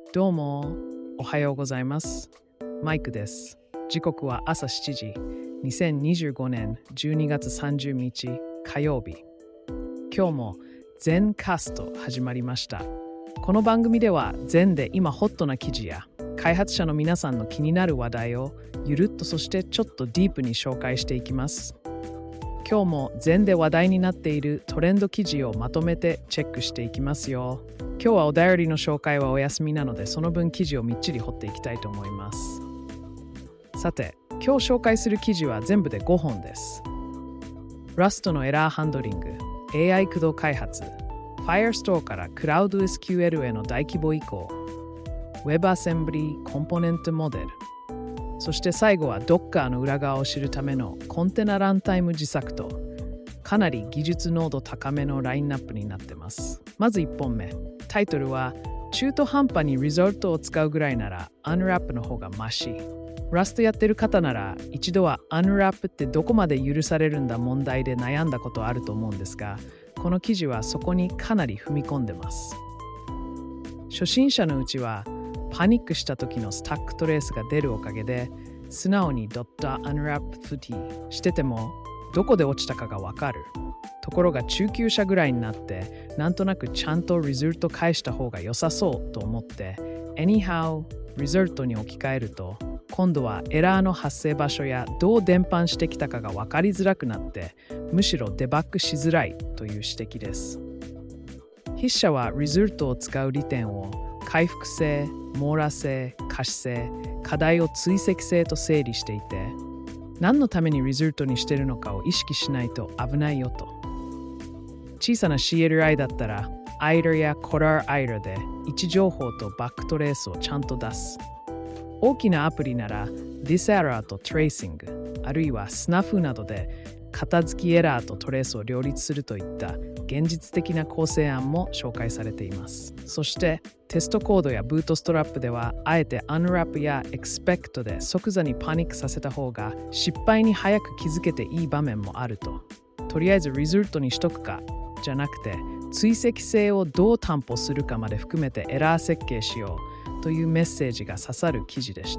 どうも、おはようございます。マイクです。時刻は朝7時、2025年12月30日火曜日。今日もZenカスト始まりました。この番組ではZenで今ホットな記事や開発者の皆さんの気になる話題をゆるっとそしてちょっとディープに紹介していきます。今日もZenで話題になっているトレンド記事をまとめてチェックしていきますよ。今日はお便りの紹介はお休みなのでその分記事をみっちり掘っていきたいと思います。さて、今日紹介する記事は全部で5本です。Rust のエラーハンドリング、AI 駆動開発、Firestore から CloudSQL への大規模移行、WebAssembly コンポネントモデル、そして最後は Docker の裏側を知るためのコンテナランタイム自作と、かなり技術濃度高めのラインナップになってます。まず1本目、タイトルは中途半端にリゾルトを使うぐらいなら Unwrap の方がマシ。Rust やってる方なら一度は Unwrap ってどこまで許されるんだ問題で悩んだことあると思うんですが、この記事はそこにかなり踏み込んでます。初心者のうちはパニックした時のスタックトレースが出るおかげで素直に .unwrap footy しててもどこで落ちたかがわかる。ところが中級者ぐらいになってなんとなくちゃんとリゾルト返した方が良さそうと思って Anyhow リゾルトに置き換えると今度はエラーの発生場所やどう伝播してきたかが分かりづらくなってむしろデバッグしづらいという指摘です。筆者はリゾルトを使う利点を回復性、網羅性、可視性、課題を追跡性と整理していて何のためにリゾルトにしているのかを意識しないと危ないよと。小さな CLI だったら idle や caller idle で位置情報とバックトレースをちゃんと出す。大きなアプリなら diserror と tracing あるいは snafu などで片付きエラーとトレースを両立するといった現実的な構成案も紹介されています。そしてテストコードやブートストラップではあえて Unwrap や Expect で即座にパニックさせた方が失敗に早く気づけていい場面もあると。とりあえずリゾルトにしとくかじゃなくて追跡性をどう担保するかまで含めてエラー設計しようというメッセージが刺さる記事でした。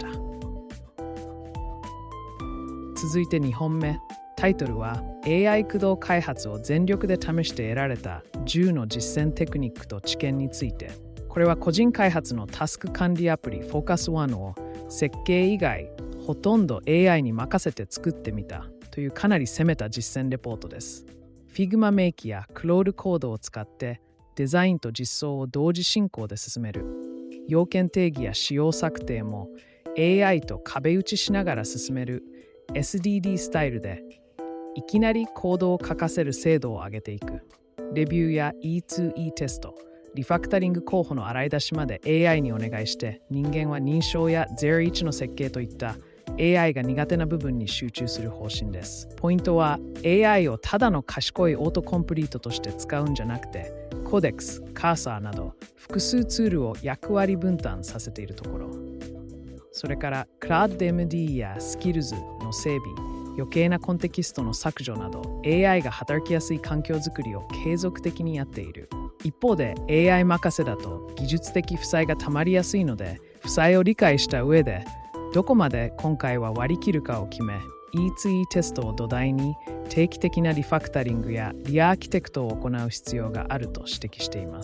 続いて2本目。タイトルは AI 駆動開発を全力で試して得られた10の実践テクニックと知見について。これは個人開発のタスク管理アプリ Focus One を設計以外ほとんど AI に任せて作ってみたというかなり攻めた実践レポートです。Figma メイキや Claude コードを使ってデザインと実装を同時進行で進める。要件定義や仕様策定も AI と壁打ちしながら進める SDD スタイルでいきなりコードを書かせる精度を上げていく。レビューや E2E テスト、リファクタリング候補の洗い出しまで AI にお願いして人間は認証や01の設計といった AI が苦手な部分に集中する方針です。ポイントは AI をただの賢いオートコンプリートとして使うんじゃなくてコデックス、カーサーなど複数ツールを役割分担させているところ。それから CloudMD や Skills の整備、余計なコンテキストの削除など AI が働きやすい環境づくりを継続的にやっている。一方で AI 任せだと技術的負債がたまりやすいので負債を理解した上でどこまで今回は割り切るかを決め E2E テストを土台に定期的なリファクタリングやリアーキテクトを行う必要があると指摘しています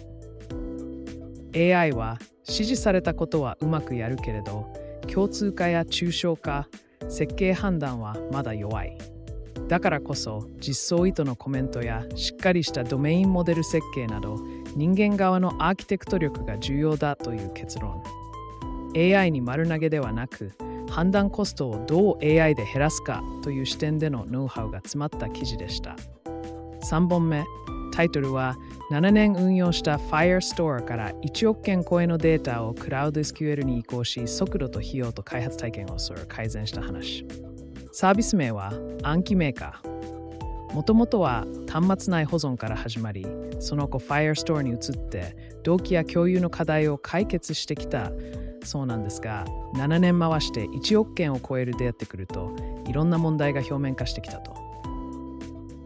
。AI は指示されたことはうまくやるけれど共通化や抽象化、設計判断はまだ弱い。だからこそ実装意図のコメントやしっかりしたドメインモデル設計など人間側のアーキテクト力が重要だという結論。AI に丸投げではなく判断コストをどう AI で減らすかという視点でのノウハウが詰まった記事でした。3本目。タイトルは7年運用した Firestore から1億件超えのデータを CloudSQL に移行し速度と費用と開発体験を改善した話。サービス名は暗記メーカー。もともとは端末内保存から始まり、その後 Firestore に移って同期や共有の課題を解決してきたそうなんですが、7年回して1億件を超える出会ってくるといろんな問題が表面化してきたと。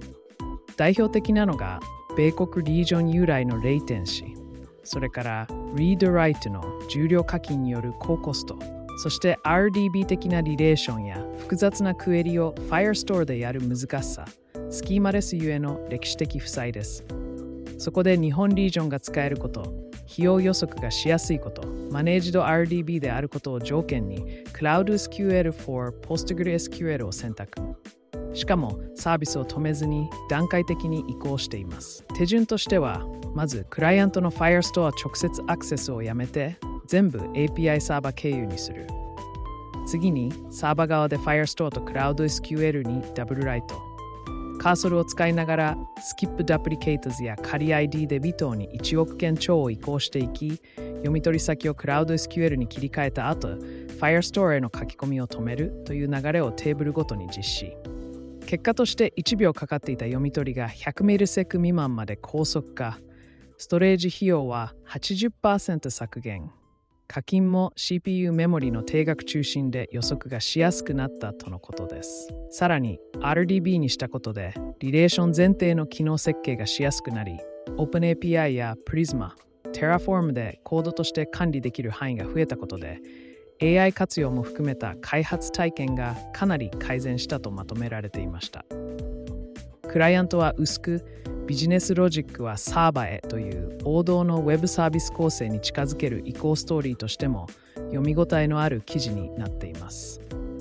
代表的なのが米国リージョン由来のレイテンシー、それから Read-Write の重量課金による高コスト、そして RDB 的なリレーションや複雑なクエリを Firestore でやる難しさ、スキーマレスゆえの歴史的負債です。そこで日本リージョンが使えること、費用予測がしやすいこと、マネージド RDB であることを条件に CloudSQL for PostgreSQL を選択。しかもサービスを止めずに段階的に移行しています。手順としては、まずクライアントの Firestore 直接アクセスをやめて、全部 API サーバ経由にする。次にサーバ側で Firestore と CloudSQL にダブルライト。カーソルを使いながら Skip Duplicators や仮 ID で微等に1億件超を移行していき、読み取り先を CloudSQL に切り替えた後、Firestore への書き込みを止めるという流れをテーブルごとに実施。結果として1秒かかっていた読み取りが100メルセク未満まで高速化。ストレージ費用は 80% 削減。課金も CPU メモリの定額中心で予測がしやすくなったとのことです。さらに RDB にしたことでリレーション前提の機能設計がしやすくなり、OpenAPI や Prisma、Terraform でコードとして管理できる範囲が増えたことで、AI 活用も含めた開発体験がかなり改善したとまとめられていました。クライアントは薄く、ビジネスロジックはサーバへという王道のウェブサービス構成に近づける移行ストーリーとしても読み応えのある記事になっています。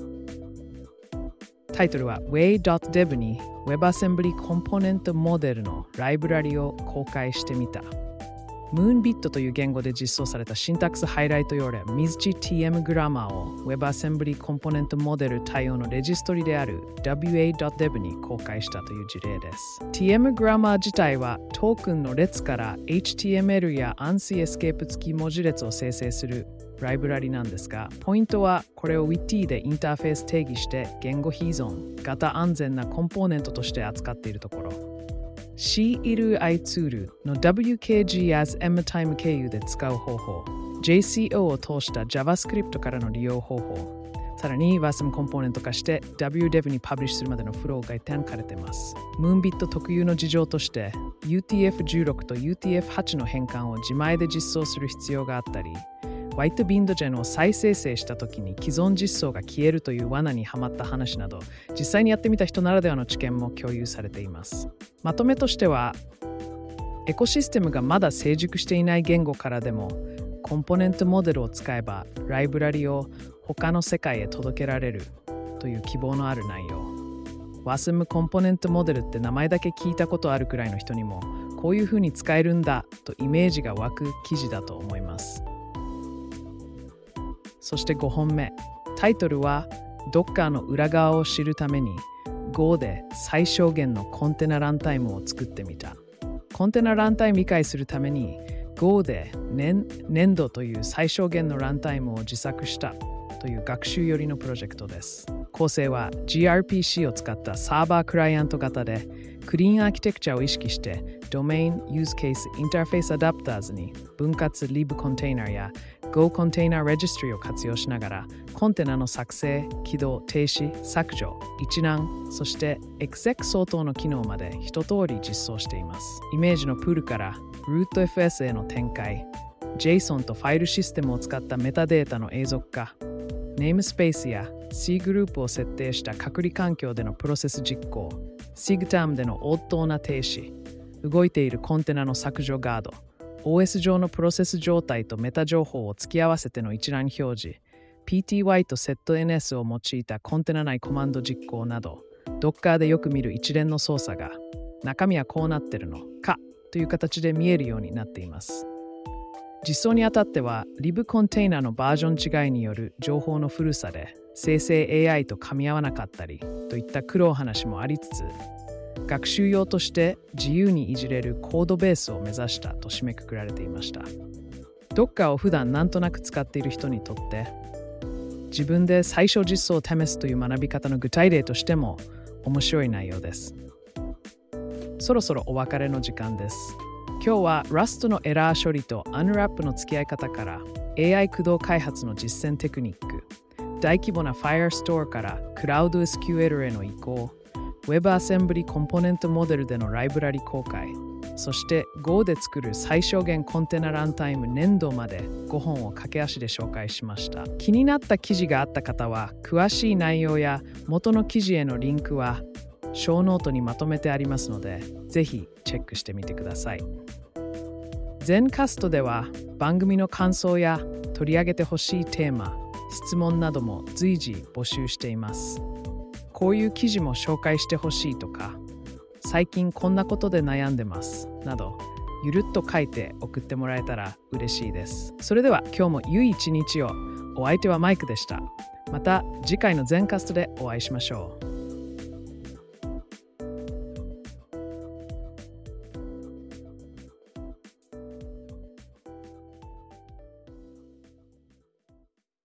タイトルは Way.dev に WebAssembly コンポーネントモデルのライブラリを公開してみた。Moonbit という言語で実装されたシンタックスハイライト用例 MISG-TM グラマーを WebAssembly コンポーネントモデル対応のレジストリである wa.dev に公開したという事例です。TM グラマー自体はトークンの列から HTML や ANSI エスケープ付き文字列を生成するライブラリなんですが、ポイントはこれを WIT でインターフェース定義して言語非依存、型安全なコンポーネントとして扱っているところ。CLI ツールの WKG as mTime 経由で使う方法、JCO を通した JavaScript からの利用方法、さらに WASM コンポーネント化して WDEV にパブリッシュするまでのフローが展開されています。Moonbit 特有の事情として UTF-16 と UTF-8 の変換を自前で実装する必要があったり、WhiteBindgen を再生成したときに既存実装が消えるという罠にはまった話など、実際にやってみた人ならではの知見も共有されています。まとめとしては、エコシステムがまだ成熟していない言語からでも、コンポーネントモデルを使えば、ライブラリを他の世界へ届けられるという希望のある内容。WASM コンポーネントモデルって名前だけ聞いたことあるくらいの人にも、こういうふうに使えるんだとイメージが湧く記事だと思います。そして5本目、タイトルは Docker の裏側を知るために Go で最小限のコンテナランタイムを作ってみた。コンテナランタイム理解するために Go で粘土という最小限のランタイムを自作したという学習寄りのプロジェクトです。構成は gRPC を使ったサーバークライアント型で、クリーンアーキテクチャを意識してドメイン、ユースケース、インターフェースアダプターズに分割 lib コンテイナーや Go コンテイナーレジストリを活用しながら、コンテナの作成、起動、停止、削除、一覧、そして exec 相当の機能まで一通り実装しています。イメージのプールから RootFS への展開、JSON とファイルシステムを使ったメタデータの永続化、ネームスペースや C グループを設定した隔離環境でのプロセス実行、SIGTERM での応答な停止、動いているコンテナの削除ガード、OS 上のプロセス状態とメタ情報を突き合わせての一覧表示、PTY と setNS を用いたコンテナ内コマンド実行など、Docker でよく見る一連の操作が、中身はこうなってるのかという形で見えるようになっています。実装にあたっては、lib コンテイナーのバージョン違いによる情報の古さで、生成 AI と噛み合わなかったりといった苦労話もありつつ、学習用として自由にいじれるコードベースを目指したと締めくくられていました。Docker を普段なんとなく使っている人にとって、自分で最小実装を試すという学び方の具体例としても面白い内容です。そろそろお別れの時間です。今日は Rust のエラー処理と Unwrap の付き合い方から AI 駆動開発の実践テクニック、大規模な Firestore から CloudSQL への移行、WebAssembly コンポーネントモデルでのライブラリ公開、 そして Go で作る最小限コンテナランタイム年度まで5本を駆け足で紹介しました。気になった記事があった方は、詳しい内容や元の記事へのリンクはショーノートにまとめてありますので、ぜひチェックしてみてください。全カストでは番組の感想や取り上げてほしいテーマ、質問なども随時募集しています。こういう記事も紹介してほしいとか、最近こんなことで悩んでますなど、ゆるっと書いて送ってもらえたら嬉しいです。それでは今日も良い一日を。お相手はマイクでした。また次回の全カストでお会いしましょう。